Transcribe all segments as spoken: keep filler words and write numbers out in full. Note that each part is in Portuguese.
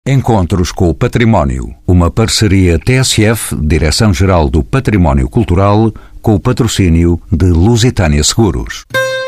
Encontros com o Património, uma parceria T S F, Direção-Geral do Património Cultural, com o patrocínio de Lusitânia Seguros.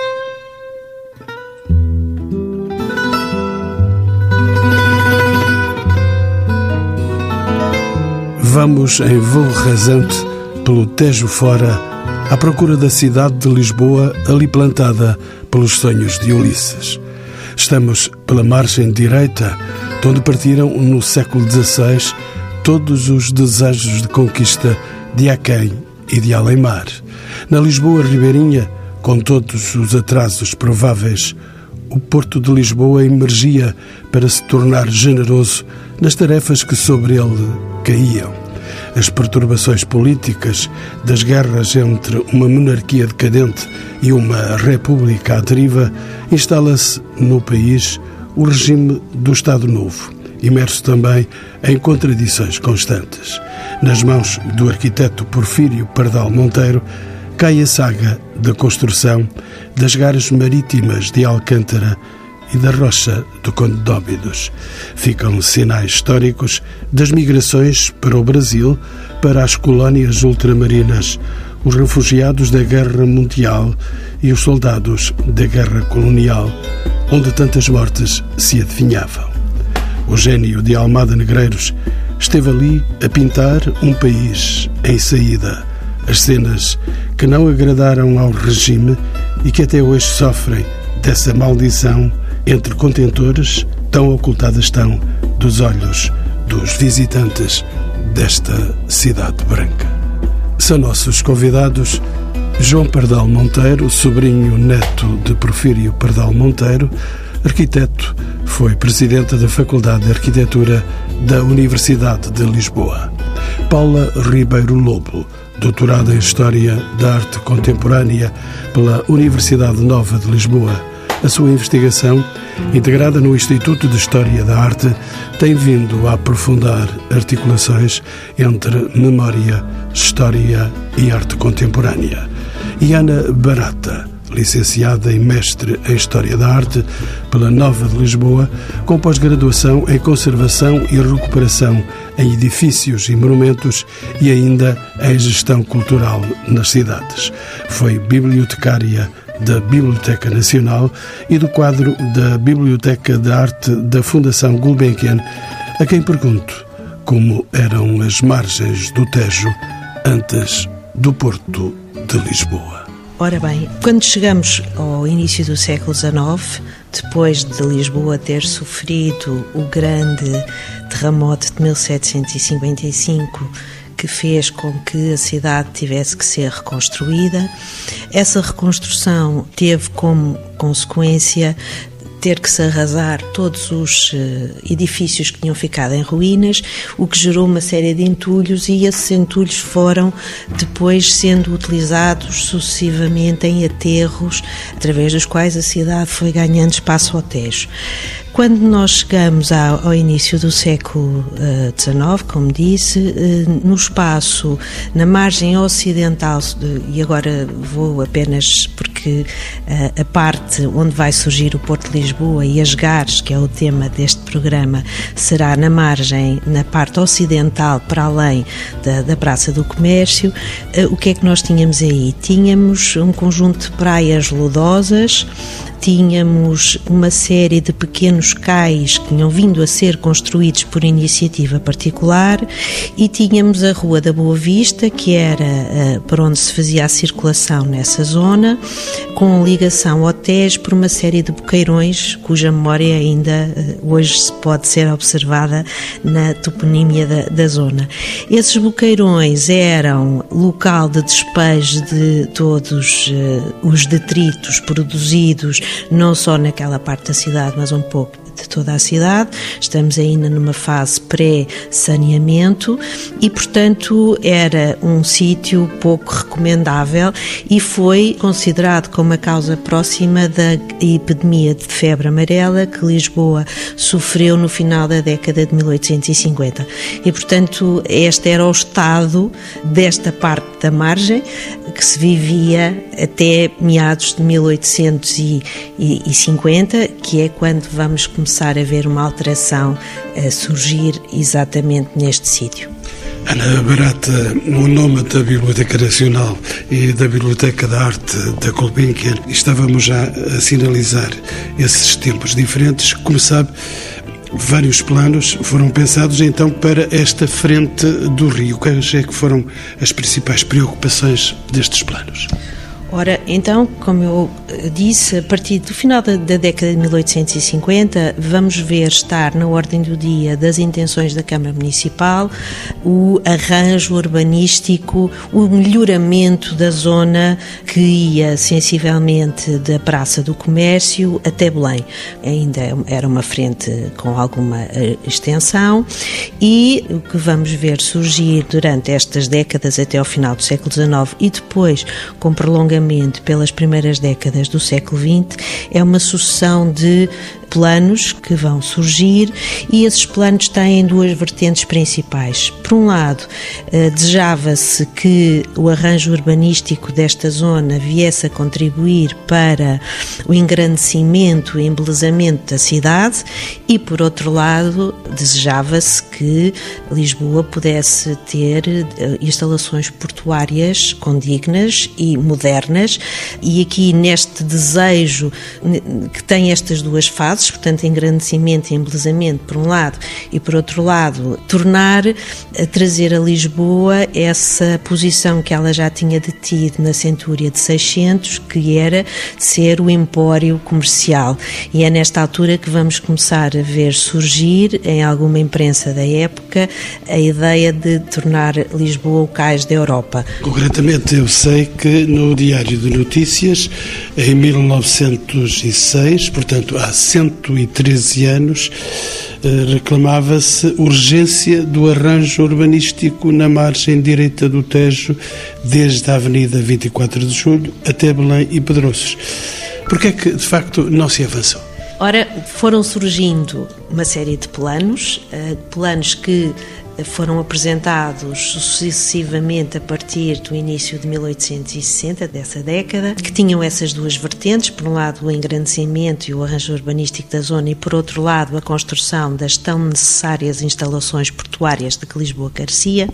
Vamos em voo rasante pelo Tejo fora, à procura da cidade de Lisboa, ali plantada pelos sonhos de Ulisses. Estamos pela margem direita, de onde partiram no século dezasseis todos os desejos de conquista de aquém e de além-mar. Na Lisboa ribeirinha, com todos os atrasos prováveis, o Porto de Lisboa emergia para se tornar generoso nas tarefas que sobre ele caíam. As perturbações políticas das guerras entre uma monarquia decadente e uma república à deriva, instala-se no país o regime do Estado Novo, imerso também em contradições constantes. Nas mãos do arquiteto Porfírio Pardal Monteiro cai a saga da construção das garas marítimas de Alcântara e da Rocha do Conde de Óbidos. Ficam sinais históricos das migrações para o Brasil, para as colónias ultramarinas, os refugiados da Guerra Mundial e os soldados da Guerra Colonial, onde tantas mortes se adivinhavam. O gênio de Almada Negreiros esteve ali a pintar um país em saída, as cenas que não agradaram ao regime e que até hoje sofrem dessa maldição entre contentores, tão ocultadas estão dos olhos dos visitantes desta cidade branca. São nossos convidados João Pardal Monteiro, sobrinho neto de Porfírio Pardal Monteiro, arquiteto, foi presidente da Faculdade de Arquitetura da Universidade de Lisboa. Paula Ribeiro Lobo, doutorada em História da Arte Contemporânea pela Universidade Nova de Lisboa. A sua investigação, integrada no Instituto de História da Arte, tem vindo a aprofundar articulações entre memória, história e arte contemporânea. E Ana Barata, licenciada e mestre em História da Arte pela Nova de Lisboa, com pós-graduação em Conservação e Recuperação em Edifícios e Monumentos e ainda em Gestão Cultural nas cidades. Foi bibliotecária da Biblioteca Nacional e do quadro da Biblioteca de Arte da Fundação Gulbenkian, a quem pergunto como eram as margens do Tejo antes do Porto de Lisboa. Ora bem, quando chegamos ao início do século dezenove, depois de Lisboa ter sofrido o grande terremoto de mil setecentos e cinquenta e cinco, que fez com que a cidade tivesse que ser reconstruída, essa reconstrução teve como consequência ter que se arrasar todos os edifícios que tinham ficado em ruínas, o que gerou uma série de entulhos, e esses entulhos foram depois sendo utilizados sucessivamente em aterros, através dos quais a cidade foi ganhando espaço ao Tejo. Quando nós chegamos ao, ao início do século dezenove, como disse, uh, no espaço, na margem ocidental, e agora vou apenas porque uh, a parte onde vai surgir o Porto de Lisboa e as gares, que é o tema deste programa, será na margem, na parte ocidental, para além da, da Praça do Comércio. Uh, o que é que nós tínhamos aí? Tínhamos um conjunto de praias lodosas, tínhamos uma série de pequenos cais que tinham vindo a ser construídos por iniciativa particular e tínhamos a Rua da Boa Vista, que era uh, por onde se fazia a circulação nessa zona, com ligação ao Tejo por uma série de boqueirões cuja memória ainda uh, hoje se pode ser observada na toponímia da, da zona. Esses boqueirões eram local de despejo de todos uh, os detritos produzidos não só naquela parte da cidade, mas um pouco de toda a cidade. Estamos ainda numa fase pré-saneamento e, portanto, era um sítio pouco recomendável e foi considerado como a causa próxima da epidemia de febre amarela que Lisboa sofreu no final da década de mil oitocentos e cinquenta. E, portanto, este era o estado desta parte da margem que se vivia até meados de mil oitocentos e cinquenta, que é quando vamos começar começar a haver uma alteração a surgir exatamente neste sítio. Ana Barata, o nome da Biblioteca Nacional e da Biblioteca da Arte da Gulbenkian, estávamos já a sinalizar esses tempos diferentes. Como sabe, vários planos foram pensados então para esta frente do rio. Quais é que foram as principais preocupações destes planos? Ora, então, como eu disse, a partir do final da, da década de mil oitocentos e cinquenta, vamos ver estar na ordem do dia das intenções da Câmara Municipal o arranjo urbanístico, o melhoramento da zona que ia sensivelmente da Praça do Comércio até Belém. Ainda era uma frente com alguma extensão e o que vamos ver surgir durante estas décadas até ao final do século dezenove e depois com prolongamento pelas primeiras décadas do século vinte, é uma sucessão de planos que vão surgir e esses planos têm duas vertentes principais. Por um lado, eh, desejava-se que o arranjo urbanístico desta zona viesse a contribuir para o engrandecimento e embelezamento da cidade e, por outro lado, desejava-se que Lisboa pudesse ter eh, instalações portuárias condignas e modernas e aqui neste desejo que tem estas duas fases, portanto, engrandecimento e embelezamento por um lado e por outro lado, tornar, a trazer a Lisboa essa posição que ela já tinha detido na centúria de seiscentos, que era ser o empório comercial. E é nesta altura que vamos começar a ver surgir, em alguma imprensa da época, a ideia de tornar Lisboa o cais da Europa. Concretamente, eu sei que no Diário de Notícias, em mil novecentos e seis, portanto há cento e treze anos, reclamava-se urgência do arranjo urbanístico na margem direita do Tejo, desde a Avenida vinte e quatro de Julho até Belém e Pedroços. Porquê é que, de facto, não se avançou? Ora, foram surgindo uma série de planos, planos que foram apresentados sucessivamente a partir do início de mil oitocentos e sessenta, dessa década, que tinham essas duas vertentes, por um lado o engrandecimento e o arranjo urbanístico da zona e por outro lado a construção das tão necessárias instalações portuárias de que Lisboa carecia,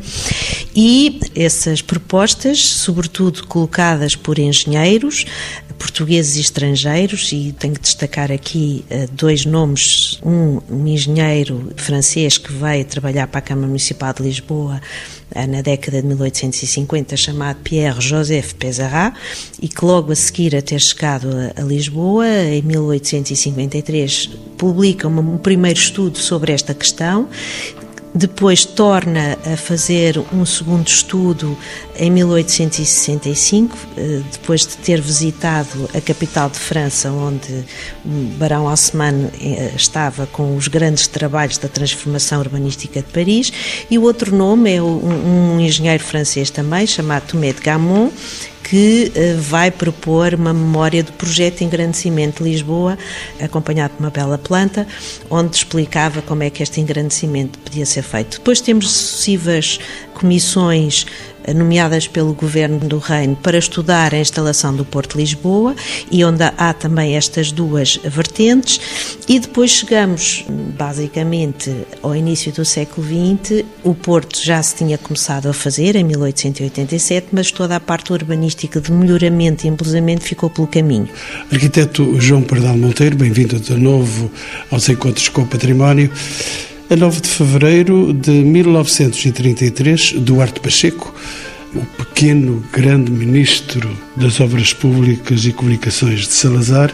e essas propostas, sobretudo colocadas por engenheiros portugueses e estrangeiros, e tenho que destacar aqui uh, dois nomes, um, um engenheiro francês que veio trabalhar para a Câmara Municipal de Lisboa uh, na década de mil oitocentos e cinquenta, chamado Pierre-Joseph Pézerat, e que logo a seguir a ter chegado a, a Lisboa, em mil oitocentos e cinquenta e três, publica uma, um primeiro estudo sobre esta questão. Depois torna a fazer um segundo estudo em mil oitocentos e sessenta e cinco, depois de ter visitado a capital de França, onde o Barão Haussmann estava com os grandes trabalhos da transformação urbanística de Paris. E o outro nome é um, um engenheiro francês também, chamado Tomé de Gamon, que vai propor uma memória do projeto de engrandecimento de Lisboa, acompanhado de uma bela planta, onde explicava como é que este engrandecimento podia ser feito. Depois temos sucessivas comissões nomeadas pelo Governo do Reino para estudar a instalação do Porto de Lisboa, e onde há também estas duas vertentes, e depois chegamos basicamente ao início do século vinte. O Porto já se tinha começado a fazer em mil oitocentos e oitenta e sete, mas toda a parte urbanística de melhoramento e embelezamento ficou pelo caminho. Arquiteto João Pardal Monteiro, bem-vindo de novo aos Encontros com o Património. A nove de fevereiro de mil novecentos e trinta e três, Duarte Pacheco, o pequeno grande ministro das Obras Públicas e Comunicações de Salazar,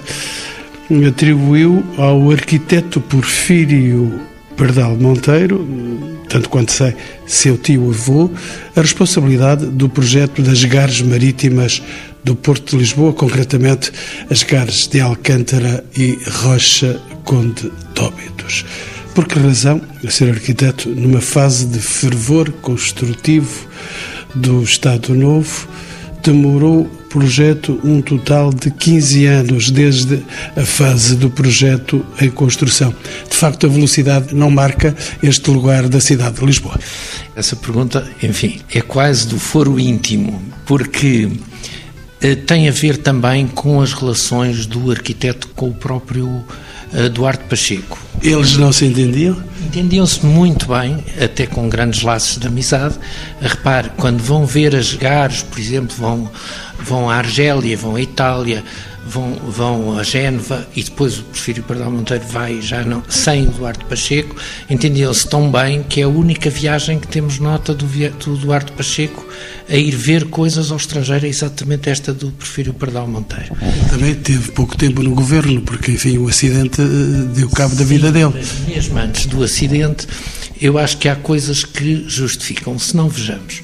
atribuiu ao arquiteto Porfírio Pardal Monteiro, tanto quanto sei, seu tio-avô, a responsabilidade do projeto das gares marítimas do Porto de Lisboa, concretamente as gares de Alcântara e Rocha Conde de Óbidos. Por que razão, a ser arquiteto, numa fase de fervor construtivo do Estado Novo, demorou o projeto um total de quinze anos, desde a fase do projeto em construção? De facto, a velocidade não marca este lugar da cidade de Lisboa. Essa pergunta, enfim, é quase do foro íntimo, porque eh, tem a ver também com as relações do arquiteto com o próprio uh, Duarte Pacheco. Eles não se entendiam? Entendiam-se muito bem, até com grandes laços de amizade. Repare, quando vão ver as Gares, por exemplo, vão, vão à Argélia, vão à Itália, vão, vão a Génova, e depois o Porfírio Pardal Monteiro vai já não, sem o Duarte Pacheco, entendiam-se tão bem que é a única viagem que temos nota do, do Duarte Pacheco a ir ver coisas ao estrangeiro, é exatamente esta do Porfírio Pardal Monteiro. Também teve pouco tempo no governo, porque, enfim, o acidente deu cabo da vida dele. Mas mesmo antes do acidente, eu acho que há coisas que justificam, se não vejamos.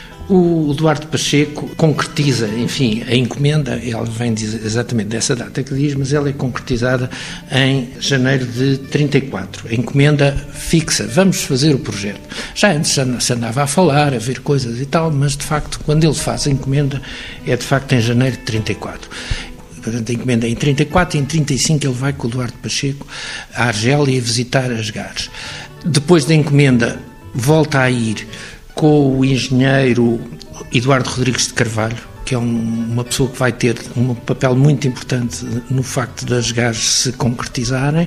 O Duarte Pacheco concretiza, enfim, a encomenda, ela vem exatamente dessa data que diz, mas ela é concretizada em janeiro de trinta e quatro. A encomenda fixa, vamos fazer o projeto. Já antes se andava a falar, a ver coisas e tal, mas de facto, quando ele faz a encomenda, é de facto em janeiro de trinta e quatro. Portanto, a encomenda é em trinta e quatro e em trinta e cinco ele vai com o Duarte Pacheco à Argélia visitar as Gares. Depois da encomenda, volta a ir com o engenheiro Eduardo Rodrigues de Carvalho, que é um, uma pessoa que vai ter um papel muito importante no facto das Gares se concretizarem,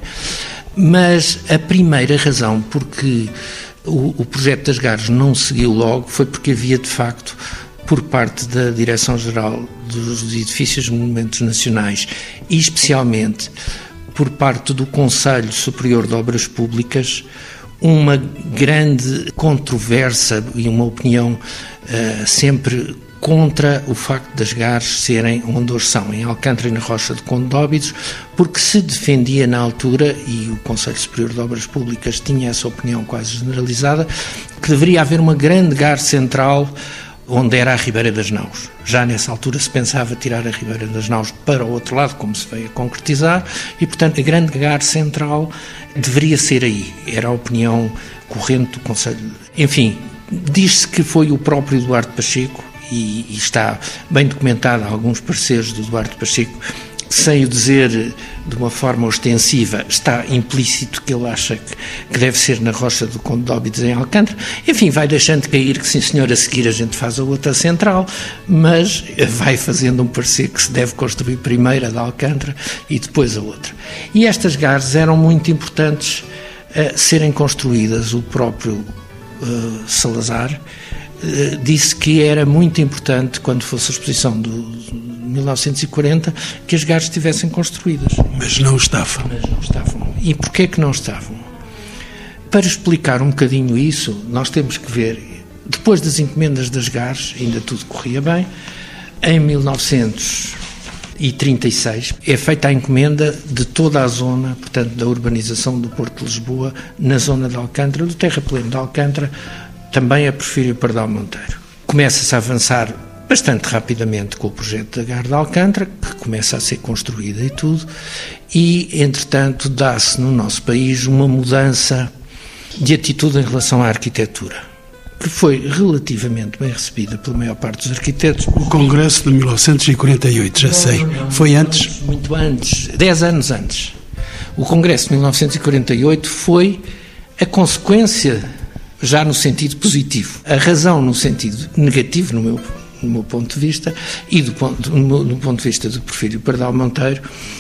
mas a primeira razão porque o, o projeto das Gares não seguiu logo foi porque havia, de facto, por parte da Direção-Geral dos Edifícios e Monumentos Nacionais e especialmente por parte do Conselho Superior de Obras Públicas, uma grande controvérsia e uma opinião uh, sempre contra o facto das Gares serem onde hoje são, em Alcântara e na Rocha de Condóbidos, porque se defendia na altura, e o Conselho Superior de Obras Públicas tinha essa opinião quase generalizada, que deveria haver uma grande Gare central onde era a Ribeira das Naus. Já nessa altura se pensava tirar a Ribeira das Naus para o outro lado, como se veio a concretizar, e portanto a grande Gare central deveria ser aí. Era a opinião corrente do Conselho. Enfim, diz-se que foi o próprio Duarte Pacheco, e, e está bem documentado alguns pareceres do Duarte Pacheco, sem o dizer de uma forma ostensiva, está implícito que ele acha que, que deve ser na Rocha do Condóbidos em Alcântara. Enfim, vai deixando cair que, sim senhor, a seguir a gente faz a outra central, mas vai fazendo um parecer que se deve construir primeiro a de Alcântara e depois a outra. E estas Gares eram muito importantes a serem construídas. O próprio uh, Salazar uh, disse que era muito importante, quando fosse a exposição do mil novecentos e quarenta, que as Gares estivessem construídas. Mas não estavam. Mas não estavam. E porquê que não estavam? Para explicar um bocadinho isso, nós temos que ver, depois das encomendas das Gares, ainda tudo corria bem, em mil novecentos e trinta e seis é feita a encomenda de toda a zona, portanto, da urbanização do Porto de Lisboa, na zona de Alcântara, do terrapleno de Alcântara, também a Porfírio Pardal Monteiro. Começa-se a avançar bastante rapidamente com o projeto da Gare de Alcântara, que começa a ser construída e tudo, e, entretanto, dá-se no nosso país uma mudança de atitude em relação à arquitetura, que foi relativamente bem recebida pela maior parte dos arquitetos. O Congresso de mil novecentos e quarenta e oito, já sei, foi antes? Muito antes, dez anos antes. O Congresso de mil novecentos e quarenta e oito foi a consequência, já no sentido positivo. A razão no sentido negativo, no meu do meu ponto de vista, e do ponto, do, do ponto de vista do Porfírio Pardal Monteiro,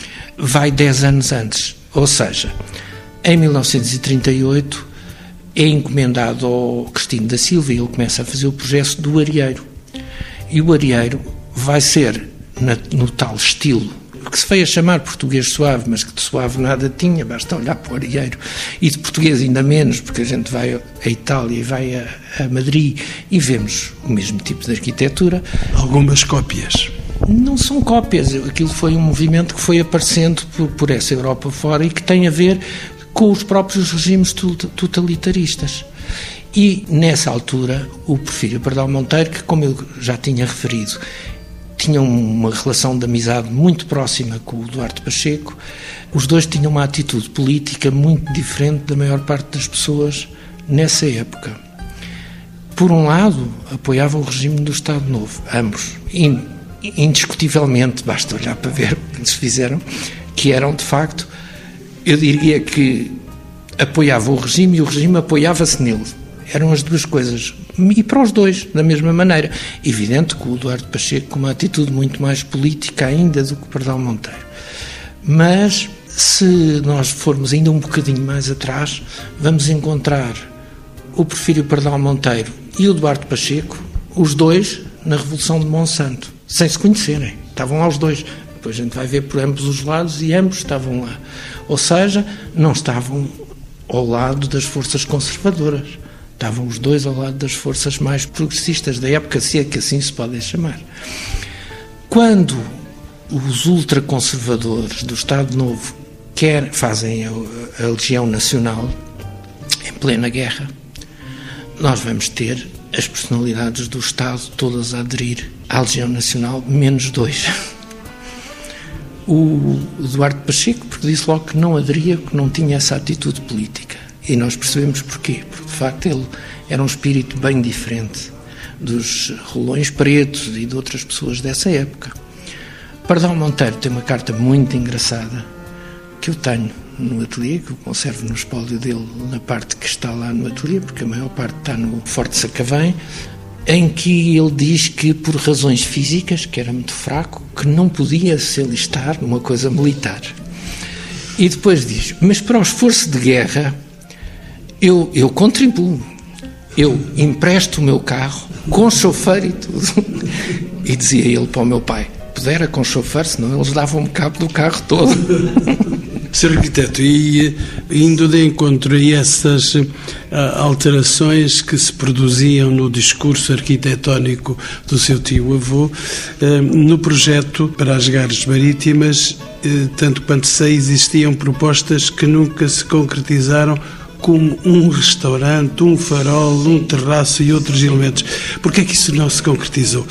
vai dez anos antes. Ou seja, em mil novecentos e trinta e oito é encomendado ao Cristino da Silva e ele começa a fazer o projeto do Arieiro. E o Arieiro vai ser na, no tal estilo que se veio a chamar português suave, mas que de suave nada tinha, basta olhar para o Arieiro, e de português ainda menos, porque a gente vai a Itália e vai a, a Madrid e vemos o mesmo tipo de arquitetura. Algumas cópias. Não são cópias, aquilo foi um movimento que foi aparecendo por, por essa Europa fora e que tem a ver com os próprios regimes totalitaristas. E, nessa altura, o Porfírio Pardal Monteiro, que, como eu já tinha referido, tinha uma relação de amizade muito próxima com o Duarte Pacheco, os dois tinham uma atitude política muito diferente da maior parte das pessoas nessa época. Por um lado, apoiavam o regime do Estado Novo, ambos, indiscutivelmente, basta olhar para ver o que eles fizeram, que eram, de facto, eu diria que apoiavam o regime e o regime apoiava-se nele. Eram as duas coisas. E para os dois, da mesma maneira. Evidente que o Duarte Pacheco com uma atitude muito mais política ainda do que o Pardal Monteiro. Mas Se nós formos ainda um bocadinho mais atrás, vamos encontrar o Porfírio Pardal Monteiro e o Duarte Pacheco, os dois na Revolução de Monsanto, sem se conhecerem. Estavam lá os dois. Depois a gente vai ver por ambos os lados e ambos estavam lá. Ou seja, não estavam ao lado das forças conservadoras. Estavam os dois ao lado das forças mais progressistas da época, se é que assim se podem chamar. Quando os ultraconservadores do Estado Novo quer, fazem a, a Legião Nacional, em plena guerra, nós vamos ter as personalidades do Estado todas a aderir à Legião Nacional, menos dois. O Duarte Pacheco, porque disse logo que não aderia, que não tinha essa atitude política. E nós percebemos porquê. Porque, de facto, ele era um espírito bem diferente dos Rolões Pretos e de outras pessoas dessa época. Pardal Monteiro tem uma carta muito engraçada que eu tenho no ateliê, que eu conservo no espólio dele, na parte que está lá no ateliê, porque a maior parte está no Forte Sacavém, em que ele diz que, por razões físicas, que era muito fraco, que não podia se alistar numa coisa militar. E depois diz, mas para o esforço de guerra, eu, eu contribuo, eu empresto o meu carro, com chofer e tudo. E dizia ele para o meu pai, pudera com chofer, senão eles davam-me cabo do carro todo. senhor Arquiteto, e indo de encontro a essas uh, alterações que se produziam no discurso arquitetónico do seu tio-avô, uh, no projeto para as Gares Marítimas, uh, tanto quanto sei, existiam propostas que nunca se concretizaram, como um restaurante, um farol, um terraço e outros elementos. Por que é que isso não se concretizou?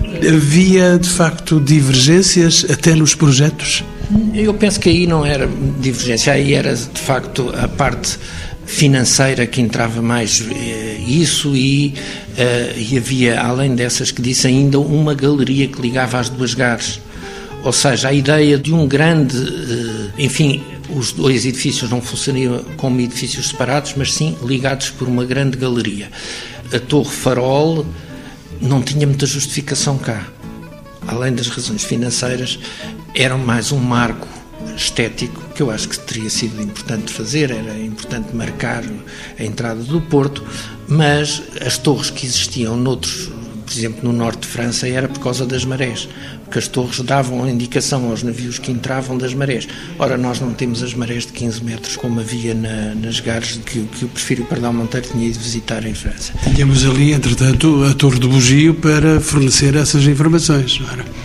Havia, de facto, divergências até nos projetos? Eu penso que aí não era divergência, aí era, de facto, a parte financeira que entrava mais eh, isso e, eh, e havia, além dessas que disse, ainda uma galeria que ligava as duas gares. Ou seja, a ideia de um grande, eh, enfim, os dois edifícios não funcionariam como edifícios separados, mas sim ligados por uma grande galeria. A Torre Farol não tinha muita justificação cá. Além das razões financeiras, era mais um marco estético que eu acho que teria sido importante fazer, era importante marcar a entrada do Porto, mas as torres que existiam noutros, por exemplo, no norte de França, era por causa das marés, porque as torres davam a indicação aos navios que entravam das marés. Ora, nós não temos as marés de quinze metros como havia na, nas gares que, que o Porfírio Pardal Monteiro tinha ido visitar em França. Tínhamos ali, entretanto, a Torre do Bugio para fornecer essas informações, não era?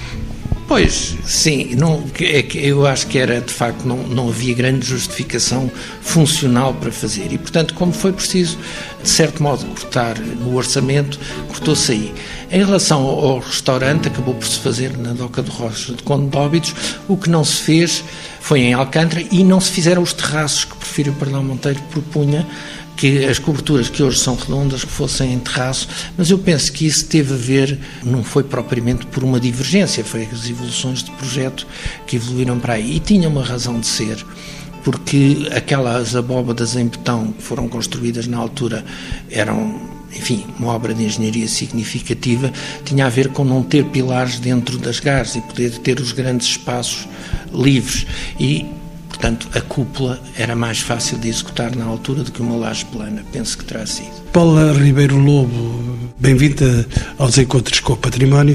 Pois, sim, não, é que eu acho que era, de facto, não, não havia grande justificação funcional para fazer e, portanto, como foi preciso, de certo modo, cortar no orçamento, cortou-se aí. Em relação ao restaurante, acabou por se fazer na Doca de Rocha de Conde de Óbidos, o que não se fez foi em Alcântara e não se fizeram os terraços que o Porfírio Pardal Monteiro propunha, que as coberturas que hoje são redondas que fossem em terraço, mas eu penso que isso teve a ver, não foi propriamente por uma divergência, foi as evoluções de projeto que evoluíram para aí. E tinha uma razão de ser, porque aquelas abóbadas em betão que foram construídas na altura eram, enfim, uma obra de engenharia significativa, tinha a ver com não ter pilares dentro das gares e poder ter os grandes espaços livres. E portanto, a cúpula era mais fácil de executar na altura do que uma laje plana, penso que terá sido. Paula Ribeiro Lobo, bem-vinda aos Encontros com o Património.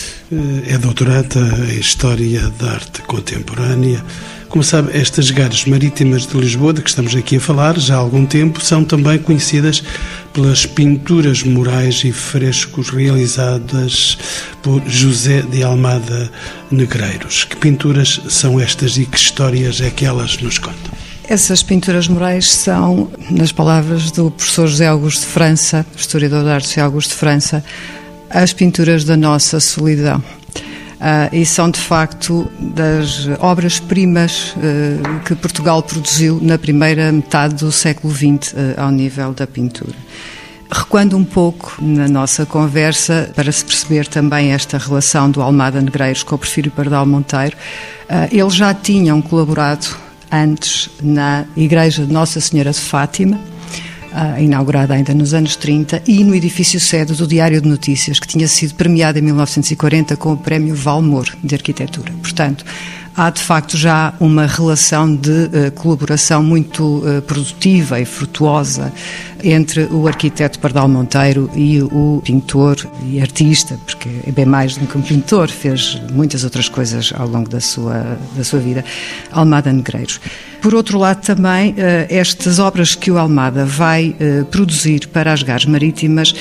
É doutorata em História da Arte Contemporânea. Como sabe, estas Gares Marítimas de Lisboa, de que estamos aqui a falar já há algum tempo, são também conhecidas pelas pinturas murais e frescos realizadas por José de Almada Negreiros. Que pinturas são estas e que histórias é que elas nos contam? Essas pinturas murais são, nas palavras do professor José Augusto de França, historiador da arte José Augusto de França, as pinturas da nossa solidão. Uh, e são, de facto, das obras-primas uh, que Portugal produziu na primeira metade do século vinte, uh, ao nível da pintura. Recuando um pouco na nossa conversa, para se perceber também esta relação do Almada Negreiros com o Porfírio Pardal Monteiro, uh, eles já tinham colaborado antes na Igreja de Nossa Senhora de Fátima, Uh, inaugurada ainda nos anos trinta, e no edifício sede do Diário de Notícias, que tinha sido premiado em mil novecentos e quarenta com o Prémio Valmor de Arquitetura. Portanto, há de facto já uma relação de uh, colaboração muito uh, produtiva e frutuosa entre o arquiteto Pardal Monteiro e o pintor e artista, porque é bem mais do que um pintor, fez muitas outras coisas ao longo da sua, da sua vida, Almada Negreiros. Por outro lado também, uh, estas obras que o Almada vai uh, produzir para as Gares Marítimas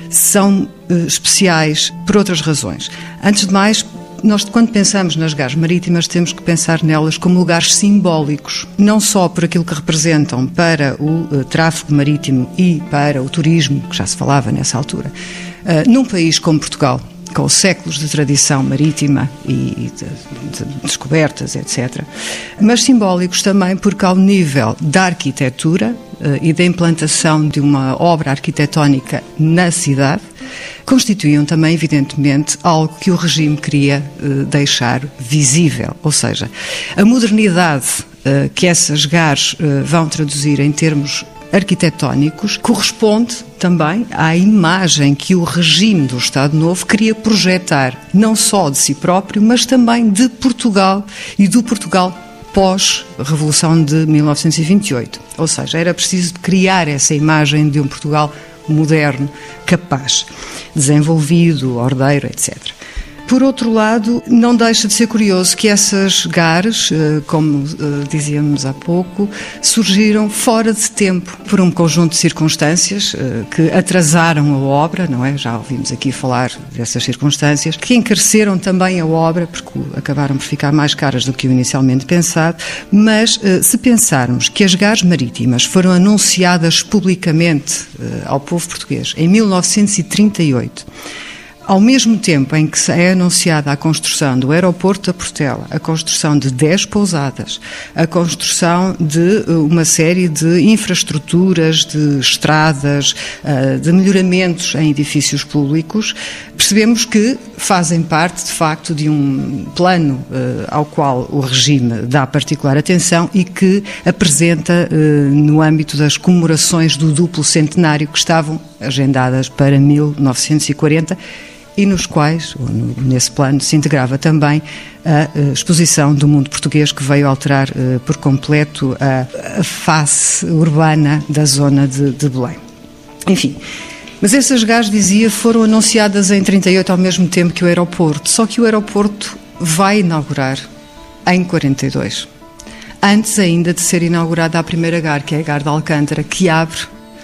são uh, especiais por outras razões. Antes de mais, nós, quando pensamos nas Gares Marítimas, temos que pensar nelas como lugares simbólicos, não só por aquilo que representam para o uh, tráfego marítimo e para o turismo, que já se falava nessa altura. Uh, num país como Portugal, com séculos de tradição marítima e de, de descobertas, etcétera, mas simbólicos também porque, ao nível da arquitetura uh, e da implantação de uma obra arquitetónica na cidade, constituíam também, evidentemente, algo que o regime queria uh, deixar visível. Ou seja, a modernidade uh, que essas gares uh, vão traduzir em termos arquitetónicos corresponde também à imagem que o regime do Estado Novo queria projetar, não só de si próprio, mas também de Portugal e do Portugal pós-Revolução de mil novecentos e vinte e oito. Ou seja, era preciso criar essa imagem de um Portugal moderno, capaz, desenvolvido, ordeiro, etcétera. Por outro lado, não deixa de ser curioso que essas gares, como dizíamos há pouco, surgiram fora de tempo por um conjunto de circunstâncias que atrasaram a obra, não é? Já ouvimos aqui falar dessas circunstâncias, que encareceram também a obra, porque acabaram por ficar mais caras do que o inicialmente pensado, mas se pensarmos que as Gares Marítimas foram anunciadas publicamente ao povo português em mil novecentos e trinta e oito, ao mesmo tempo em que é anunciada a construção do aeroporto da Portela, a construção de dez pousadas, a construção de uma série de infraestruturas, de estradas, de melhoramentos em edifícios públicos, percebemos que fazem parte, de facto, de um plano ao qual o regime dá particular atenção e que apresenta no âmbito das comemorações do duplo centenário que estavam agendadas para mil novecentos e quarenta, e nos quais, ou no, nesse plano, se integrava também a, a exposição do mundo português, que veio alterar uh, por completo a, a face urbana da zona de, de Belém. Enfim, mas essas gares, dizia, foram anunciadas em trinta e oito ao mesmo tempo que o aeroporto, só que o aeroporto vai inaugurar em quarenta e dois, antes ainda de ser inaugurada a primeira gar, que é a Gar de Alcântara, que abre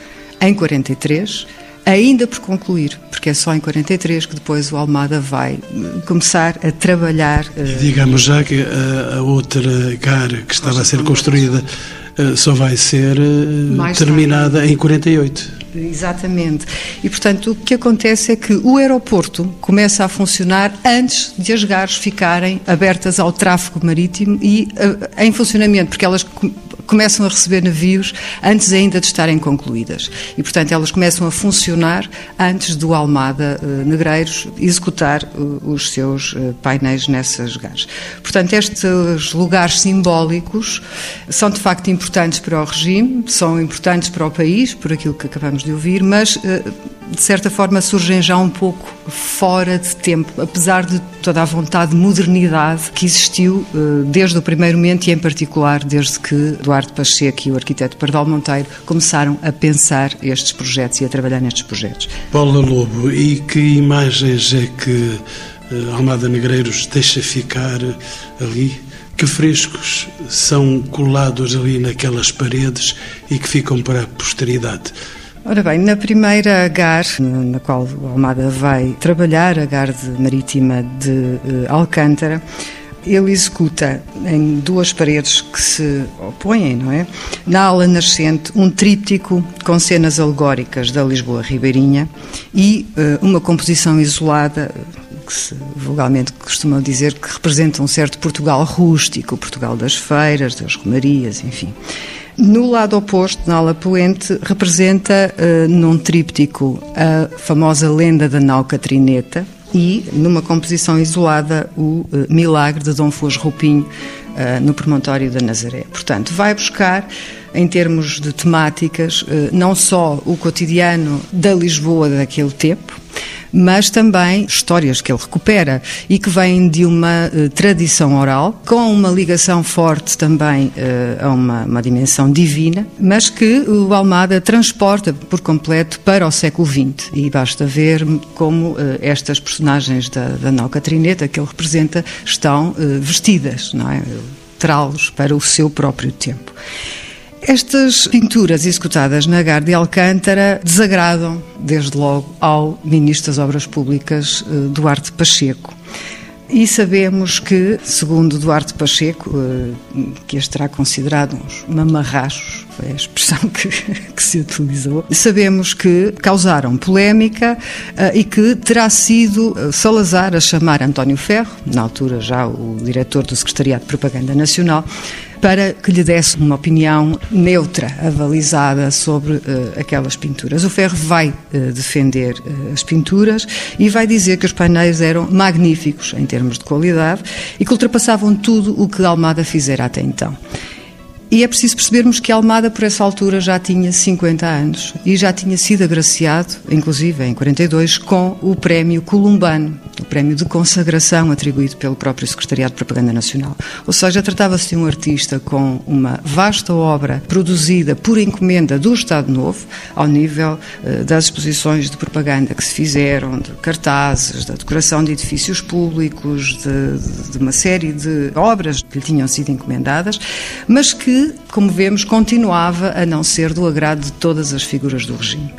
em quarenta e três, ainda por concluir, porque é só em quarenta e três que depois o Almada vai começar a trabalhar. E digamos já que a, a outra gar que estava a ser construída só vai ser mais terminada tarde, em quarenta e oito. Exatamente. E, portanto, o que acontece é que o aeroporto começa a funcionar antes de as gares ficarem abertas ao tráfego marítimo e uh, em funcionamento, porque elas começam a receber navios antes ainda de estarem concluídas. E, portanto, elas começam a funcionar antes do Almada uh, Negreiros executar uh, os seus uh, painéis nessas gares. Portanto, estes lugares simbólicos são, de facto, importantes para o regime, são importantes para o país, por aquilo que acabamos de ouvir, mas, uh, de certa forma, surgem já um pouco fora de tempo, apesar de toda a vontade de modernidade que existiu uh, desde o primeiro momento e, em particular, desde que Duarte Pacheco e o arquiteto Pardal Monteiro começaram a pensar estes projetos e a trabalhar nestes projetos. Paula Lobo, e que imagens é que uh, Almada Negreiros deixa ficar ali? Que frescos são colados ali naquelas paredes e que ficam para a posteridade? Ora bem, na primeira gar, na qual o Almada vai trabalhar, a gar de marítima de uh, Alcântara, ele executa em duas paredes que se opõem, não é? Na ala nascente, um tríptico com cenas alegóricas da Lisboa ribeirinha e uh, uma composição isolada, que se vulgarmente costuma dizer que representa um certo Portugal rústico, Portugal das feiras, das romarias, enfim. No lado oposto, na ala poente, representa uh, num tríptico a famosa lenda da nau Catrineta e, numa composição isolada, o uh, milagre de Dom Foz Roupinho uh, no promontório da Nazaré. Portanto, vai buscar, em termos de temáticas, uh, não só o cotidiano da Lisboa daquele tempo, mas também histórias que ele recupera e que vêm de uma uh, tradição oral, com uma ligação forte também uh, a uma, uma dimensão divina, mas que o Almada transporta por completo para o século vinte. E basta ver como uh, estas personagens da, da nau Catrineta que ele representa estão uh, vestidas, não é? Trá-los para o seu próprio tempo. Estas pinturas executadas na Gar de Alcântara desagradam, desde logo, ao Ministro das Obras Públicas, Duarte Pacheco. E sabemos que, segundo Duarte Pacheco, que este terá considerado uns mamarrachos, foi a expressão que, que se utilizou, sabemos que causaram polémica e que terá sido Salazar a chamar António Ferro, na altura já o diretor do Secretariado de Propaganda Nacional, para que lhe desse uma opinião neutra, avalizada sobre uh, aquelas pinturas. O Ferro vai uh, defender uh, as pinturas e vai dizer que os painéis eram magníficos em termos de qualidade e que ultrapassavam tudo o que Almada fizera até então. E é preciso percebermos que Almada, por essa altura, já tinha cinquenta anos e já tinha sido agraciado, inclusive em quarenta e dois, com o Prémio Columbano, o prémio de consagração atribuído pelo próprio Secretariado de Propaganda Nacional. Ou seja, tratava-se de um artista com uma vasta obra produzida por encomenda do Estado Novo, ao nível uh, das exposições de propaganda que se fizeram, de cartazes, da decoração de edifícios públicos, de, de, de uma série de obras que lhe tinham sido encomendadas, mas que, como vemos, continuava a não ser do agrado de todas as figuras do regime.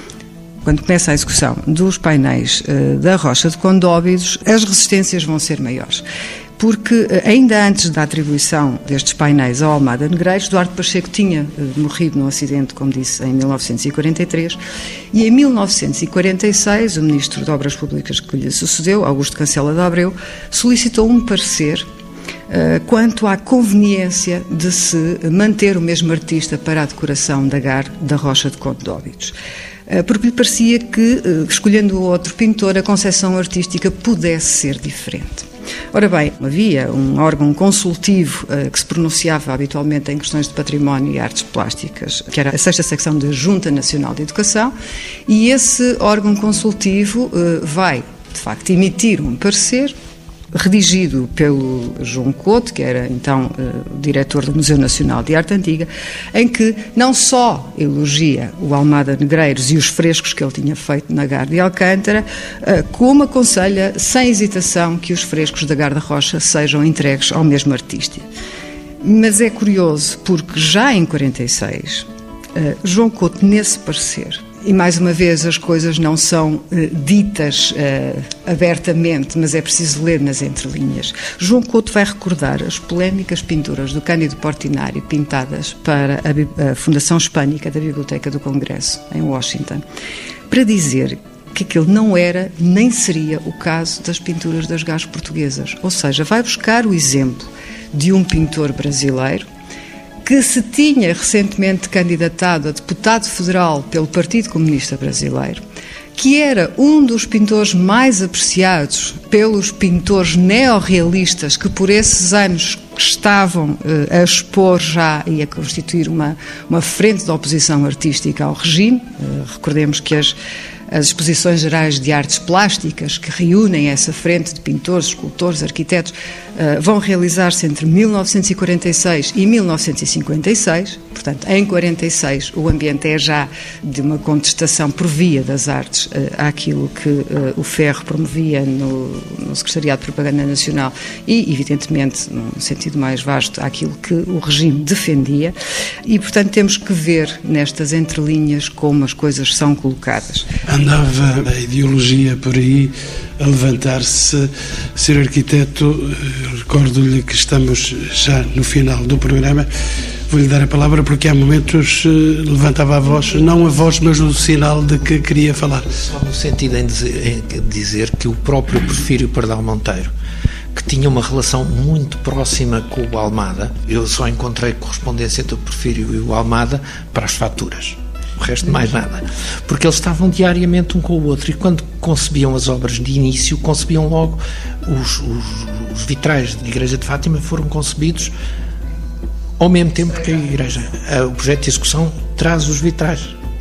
Quando começa a execução dos painéis uh, da Rocha de Condóbidos, as resistências vão ser maiores. Porque uh, ainda antes da atribuição destes painéis ao Almada Negreiros, Duarte Pacheco tinha uh, morrido num acidente, como disse, em mil novecentos e quarenta e três, e em mil novecentos e quarenta e seis o Ministro de Obras Públicas que lhe sucedeu, Augusto Cancela de Abreu, solicitou um parecer Uh, quanto à conveniência de se manter o mesmo artista para a decoração da Gar da Rocha de Condóbidos. Uh, porque lhe parecia que, uh, escolhendo outro pintor, a concepção artística pudesse ser diferente. Ora bem, havia um órgão consultivo uh, que se pronunciava habitualmente em questões de património e artes plásticas, que era a sexta secção da Junta Nacional de Educação, e esse órgão consultivo uh, vai, de facto, emitir um parecer redigido pelo João Couto, que era então uh, o diretor do Museu Nacional de Arte Antiga, em que não só elogia o Almada Negreiros e os frescos que ele tinha feito na Gar de Alcântara, uh, como aconselha, sem hesitação, que os frescos da Gar da Rocha sejam entregues ao mesmo artista. Mas é curioso, porque já em quarenta e seis, uh, João Couto, nesse parecer, e mais uma vez as coisas não são uh, ditas uh, abertamente, mas é preciso ler nas entrelinhas. João Couto vai recordar as polémicas pinturas do Cândido Portinari pintadas para a, a Fundação Hispânica da Biblioteca do Congresso, em Washington, para dizer que aquilo não era nem seria o caso das pinturas das Gares portuguesas. Ou seja, vai buscar o exemplo de um pintor brasileiro que se tinha recentemente candidatado a deputado federal pelo Partido Comunista Brasileiro, que era um dos pintores mais apreciados pelos pintores neorrealistas que por esses anos estavam uh, a expor já e a constituir uma, uma frente de oposição artística ao regime. Uh, recordemos que as As exposições gerais de artes plásticas, que reúnem essa frente de pintores, escultores, arquitetos, uh, vão realizar-se entre mil novecentos e quarenta e seis e mil novecentos e cinquenta e seis. Portanto, em quarenta e seis, o ambiente é já de uma contestação por via das artes uh, àquilo que uh, o Ferro promovia no, no Secretariado de Propaganda Nacional e, evidentemente, num sentido mais vasto, àquilo que o regime defendia. E, portanto, temos que ver nestas entrelinhas como as coisas são colocadas. Andava a ideologia por aí a levantar-se. Senhor Arquiteto, recordo-lhe que estamos já no final do programa. Vou-lhe dar a palavra porque há momentos levantava a voz, não a voz, mas o sinal de que queria falar. Só no sentido em dizer, em dizer que o próprio Porfírio Pardal Monteiro, que tinha uma relação muito próxima com o Almada, eu só encontrei correspondência entre o Porfírio e o Almada para as faturas. O resto mais nada, porque eles estavam diariamente um com o outro e quando concebiam as obras de início, concebiam logo os, os, os vitrais da Igreja de Fátima foram concebidos ao mesmo tempo que a Igreja. O projeto de execução traz os vitrais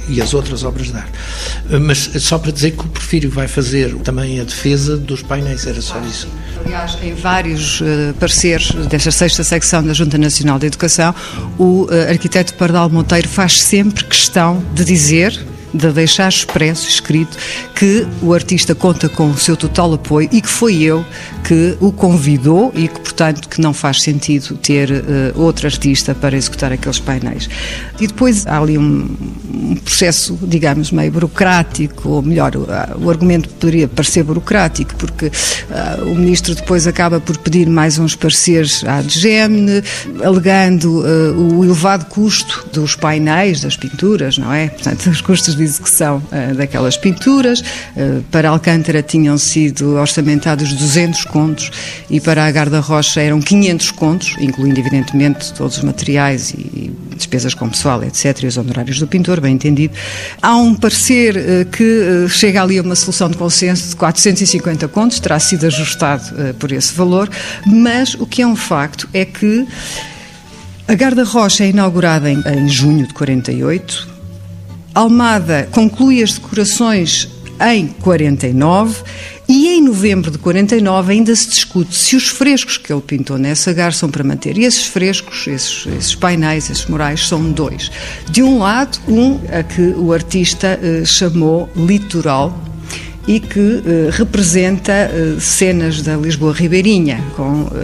e as outras obras de arte. Mas só para dizer que o Porfírio vai fazer também a defesa dos painéis, era só isso. Aliás, em vários uh, pareceres desta sexta secção da Junta Nacional de Educação, o uh, arquiteto Pardal Monteiro faz sempre questão de dizer, de deixar expresso, escrito, que o artista conta com o seu total apoio e que foi ele que o convidou e que, portanto, que não faz sentido ter uh, outro artista para executar aqueles painéis. E depois há ali um, um processo, digamos, meio burocrático, ou melhor, o, o argumento poderia parecer burocrático, porque uh, o ministro depois acaba por pedir mais uns pareceres à D G M, alegando uh, o elevado custo dos painéis, das pinturas, não é? Portanto, os custos de execução uh, daquelas pinturas. Uh, para Alcântara tinham sido orçamentados duzentos contos e para a Garda Rocha eram quinhentos contos, incluindo evidentemente todos os materiais e despesas com pessoal, etcétera, e os honorários do pintor, bem entendido. Há um parecer uh, que uh, chega ali a uma solução de consenso de quatrocentos e cinquenta contos, terá sido ajustado uh, por esse valor, mas o que é um facto é que a Garda Rocha é inaugurada em, em junho de quarenta e oito, Almada conclui as decorações em quarenta e nove e em novembro de quarenta e nove ainda se discute se os frescos que ele pintou nessa Gar são para manter. E esses frescos, esses, esses painéis, esses murais, são dois. De um lado, um a que o artista eh, chamou Litoral, e que uh, representa uh, cenas da Lisboa ribeirinha, com uh,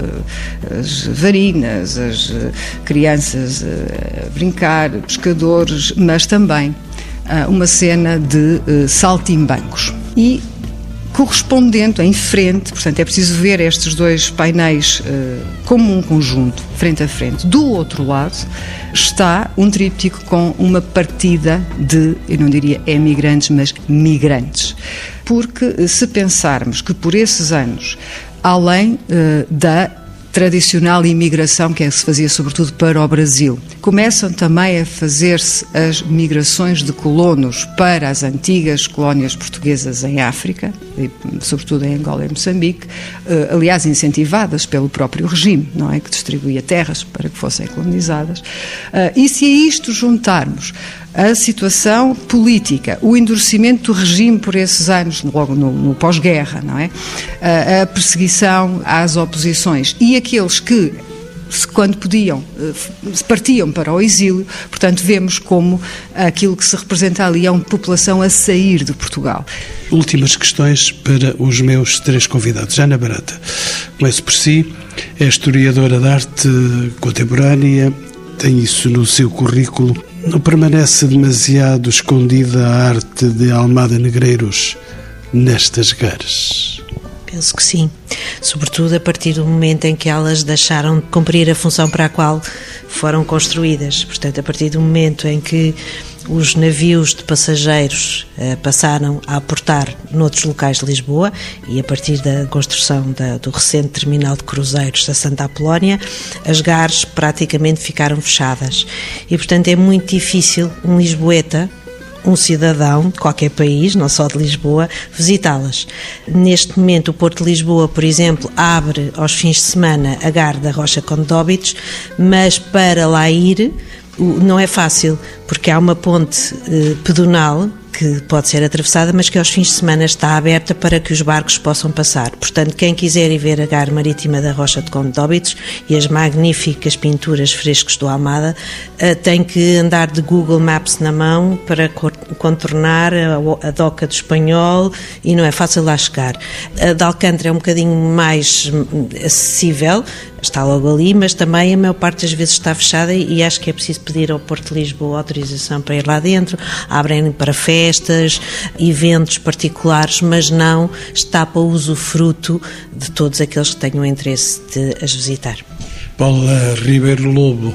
as varinas, as uh, crianças uh, a brincar, pescadores, mas também uh, uma cena de uh, saltimbancos. E correspondente, em frente, portanto é preciso ver estes dois painéis uh, como um conjunto, frente a frente. Do outro lado está um tríptico com uma partida de, eu não diria emigrantes, mas migrantes. Porque se pensarmos que por esses anos, além uh, da tradicional imigração que se fazia sobretudo para o Brasil, começam também a fazer-se as migrações de colonos para as antigas colónias portuguesas em África, e, sobretudo em Angola e Moçambique, uh, aliás incentivadas pelo próprio regime, não é, que distribuía terras para que fossem colonizadas. Uh, e se a isto juntarmos a situação política, o endurecimento do regime por esses anos, logo no, no pós-guerra, não é? A, a perseguição às oposições e aqueles que, se, quando podiam, se partiam para o exílio, portanto, vemos como aquilo que se representa ali é uma população a sair de Portugal. Últimas questões para os meus três convidados. Ana Barata, começo por si, é historiadora de arte contemporânea, tem isso no seu currículo. Não permanece demasiado escondida a arte de Almada Negreiros nestas gares? Penso que sim, sobretudo a partir do momento em que elas deixaram de cumprir a função para a qual foram construídas. Portanto, a partir do momento em que os navios de passageiros eh, passaram a aportar noutros locais de Lisboa e a partir da construção da, do recente terminal de cruzeiros da Santa Apolónia, as gares praticamente ficaram fechadas. E, portanto, é muito difícil um lisboeta, um cidadão de qualquer país, não só de Lisboa, visitá-las. Neste momento, o Porto de Lisboa, por exemplo, abre aos fins de semana a Gar da Rocha Conde de Óbidos, mas para lá ir não é fácil, porque há uma ponte eh, pedonal que pode ser atravessada, mas que aos fins de semana está aberta para que os barcos possam passar. Portanto, quem quiser ir ver a Gar Marítima da Rocha de Conde de Óbidos e as magníficas pinturas frescos do Almada, eh, tem que andar de Google Maps na mão para contornar a, a doca do Espanhol e não é fácil lá chegar. A de Alcântara é um bocadinho mais acessível, está logo ali, mas também a maior parte das vezes está fechada e acho que é preciso pedir ao Porto de Lisboa autorização para ir lá dentro. Abrem para festas, eventos particulares, mas não está para usufruto de todos aqueles que tenham interesse de as visitar. Paula Ribeiro Lobo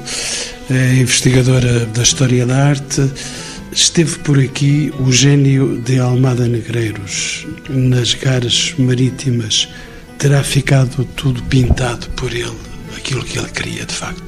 é investigadora da História da Arte. Esteve por aqui o gênio de Almada Negreiros nas gares marítimas. Terá ficado tudo pintado por ele, aquilo que ele queria de facto?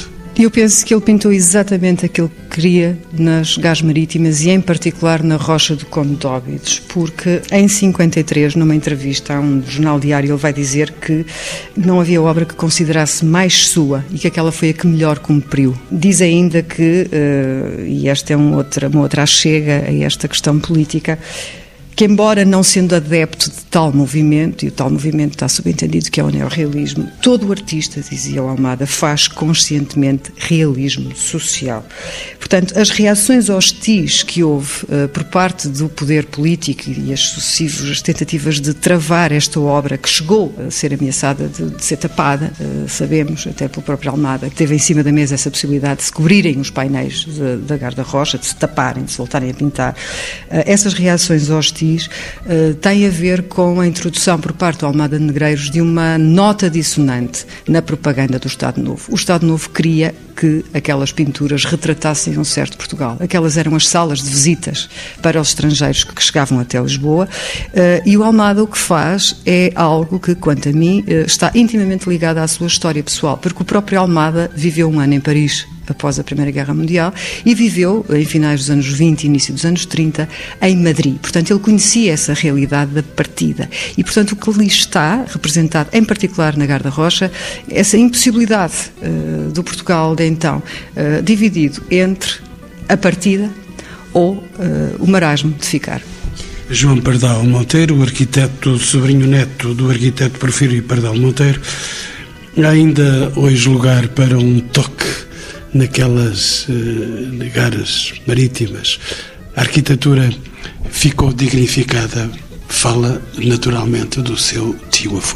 Eu penso que ele pintou exatamente aquilo que queria nas Gás Marítimas e, em particular, na Rocha do Conde de Óbidos, porque em cinquenta e três, numa entrevista a um jornal diário, ele vai dizer que não havia obra que considerasse mais sua e que aquela foi a que melhor cumpriu. Diz ainda que, uh, e esta é um outra, uma outra achega a esta questão política, que embora não sendo adepto de tal movimento, e o tal movimento está subentendido que é o neorrealismo, todo o artista, dizia o Almada, faz conscientemente realismo social. Portanto, as reações hostis que houve uh, por parte do poder político e as sucessivas tentativas de travar esta obra, que chegou a ser ameaçada de, de ser tapada, uh, sabemos, até pelo próprio Almada, que teve em cima da mesa essa possibilidade de se cobrirem os painéis de, da Guarda-Rocha, de se taparem, de se voltarem a pintar. Uh, essas reações hostis Uh, tem a ver com a introdução por parte do Almada Negreiros de uma nota dissonante na propaganda do Estado Novo. O Estado Novo queria que aquelas pinturas retratassem um certo Portugal. Aquelas eram as salas de visitas para os estrangeiros que chegavam até Lisboa, uh, e o Almada o que faz é algo que, quanto a mim, uh, está intimamente ligado à sua história pessoal, porque o próprio Almada viveu um ano em Paris após a Primeira Guerra Mundial e viveu, em finais dos anos vinte e início dos anos trinta, em Madrid. Portanto, ele conhecia essa realidade da partida. E, portanto, o que ali está representado, em particular na Guarda-Rocha, essa impossibilidade uh, do Portugal de então, uh, dividido entre a partida ou uh, o marasmo de ficar. João Pardal Monteiro, o arquiteto, sobrinho neto do arquiteto Porfírio Pardal Monteiro, há ainda hoje lugar para um toque naquelas uh, garas marítimas. A arquitetura ficou dignificada, fala naturalmente do seu tio-avô.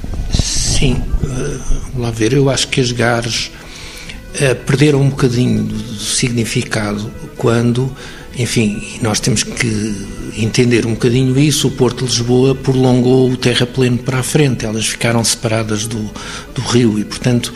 Sim, uh, vamos lá ver, eu acho que as gares uh, perderam um bocadinho do, do significado quando, enfim, nós temos que entender um bocadinho isso, o Porto de Lisboa prolongou o terrapleno para a frente, elas ficaram separadas do, do rio e, portanto,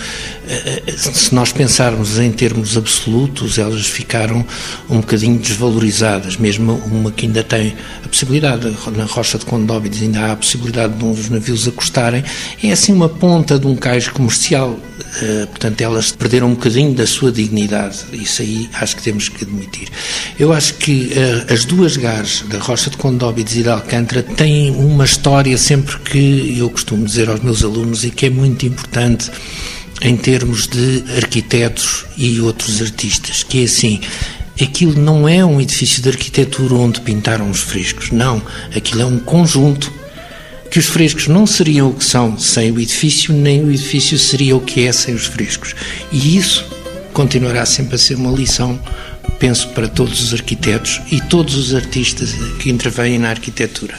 se nós pensarmos em termos absolutos, elas ficaram um bocadinho desvalorizadas, mesmo uma que ainda tem a possibilidade, na Rocha de Conde de Óbidos ainda há a possibilidade de uns navios acostarem, é assim uma ponta de um cais comercial, portanto elas perderam um bocadinho da sua dignidade, isso aí acho que temos que admitir. Eu acho que as duas gares da Rocha de Conde de Óbidos e de Alcântara têm uma história sempre que eu costumo dizer aos meus alunos e que é muito importante em termos de arquitetos e outros artistas, que é assim, aquilo não é um edifício de arquitetura onde pintaram os frescos, não, aquilo é um conjunto, que os frescos não seriam o que são sem o edifício, nem o edifício seria o que é sem os frescos, e isso continuará sempre a ser uma lição, penso, para todos os arquitetos e todos os artistas que intervêm na arquitetura.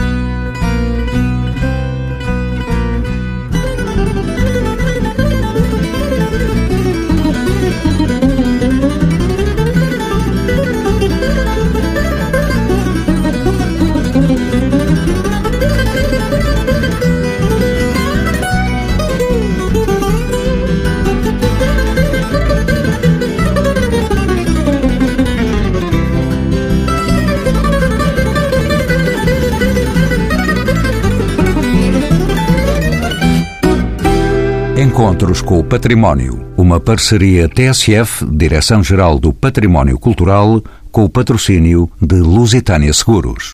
Encontros com o Património, uma parceria T S F, Direção-Geral do Património Cultural, com o patrocínio de Lusitânia Seguros.